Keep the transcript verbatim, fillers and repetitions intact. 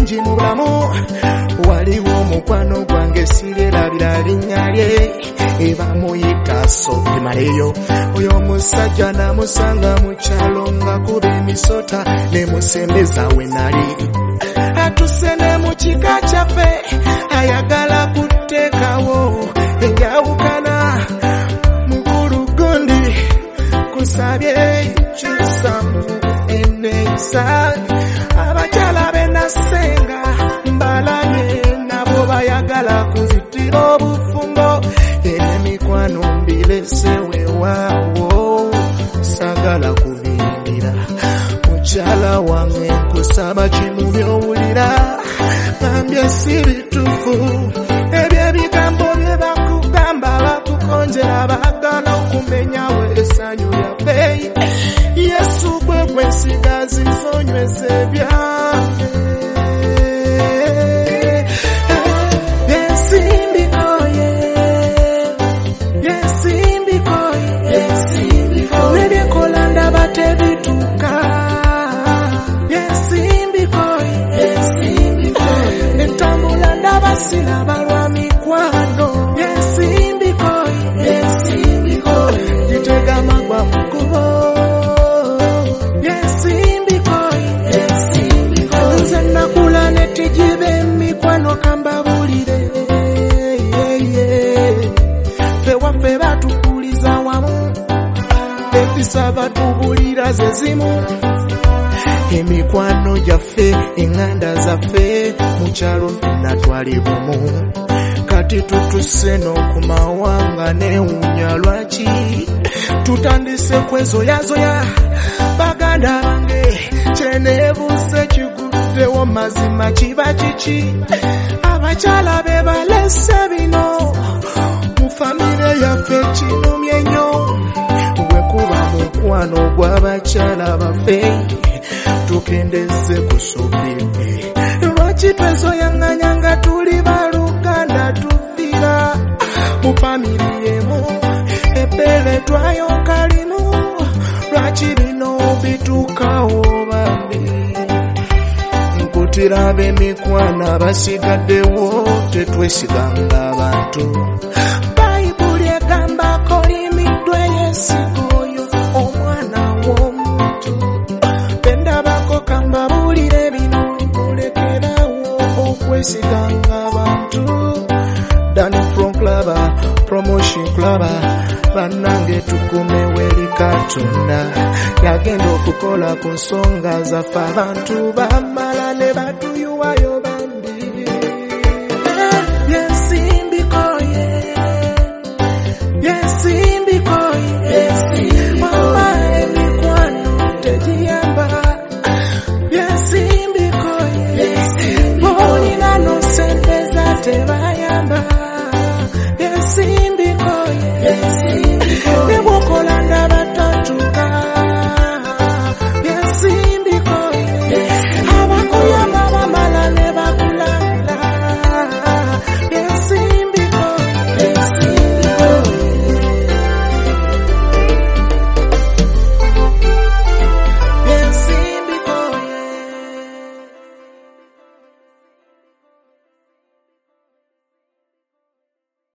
bingi mu bulamu. Waliwo omukwano gwange sirerabira linnya lye ebamuyita Sopimaleyo. Oyo omusajja namusanga mu kyalo ng'akuba emisota ne musembeza we nali. Atuse ne mu kika kyaffe ayagala kuteekawo enjawukana mu bulugundi. Kusabye kisamu enneeyisa abakyala be nasenga mbalanye nabo bayagala kuzitira obufumbo. Emikwano mbilese weewaawo saagala kubindira. Mukyala wange nkusaba kimu by'owulira ngambye si bituufu ebyo ebigambo bye bakugamba bakukonjera baagala okumenyawo essanyu lyaffe. Yesu gwe gwe nsigazi nsonyweze byange. Yensimbikoye yensimbikoye nebyekola ndaba tebituuka. Yensimbikoye nentambula ndaba siraba lwa mikwano. Yensimbikoye gitega amagwa mu kkubo. Yensimbikoye nze nakula ne tigiba emikwano kambabulire. Ffe waffe batukuliza wamu empisa batubulira ze zimu. Emikwano gyaffe eŋŋanda zaffe mu kyalo ffenna twali bumu. Kati tutuse n'oku mawanga neewuunya lwaki tutandise kwezoyazoya. Baganda bange kyeneebuuze kiguddewo mazima kiba kiki? Abakyala be balese bino mu famire yaffe kinumye nnyo. Bwe kuba mukwano gw'abakyala baffe tukendeze ku Sopime. Lwaki twezoyaŋŋanya nga tuli baluganda tufiira mu famiri emu ebbeere twayonka limu? Lwaki bino bituukawo bambi? Nkutira ab'emikwano abasigaddewo tetwesiganga abantu. Bayibuli egamba kolimiddwe yeesiga oyo omwana w'omuntu. Bendabako kambabulire bino mulekerawo okwesiganga abantu. Danny from Clubber, Promotion Clubber, bannange tukumewo eri Katonda. Yagenda okukola ku nsonga zaffe abantu bamala ne batuyuwayo bambi. Yensimbikoye yensimbikoye